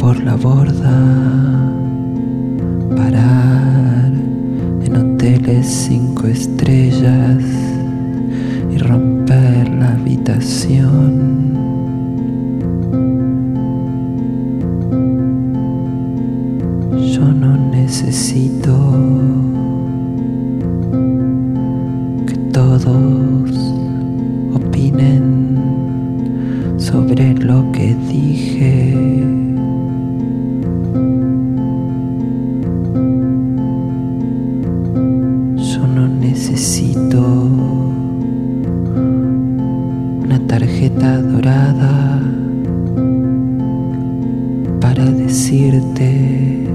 por la borda, parar en hoteles 5 estrellas y romper la habitación. Yo no necesito que todos opinen sobre lo que dije. Yo no necesito una tarjeta dorada para decirte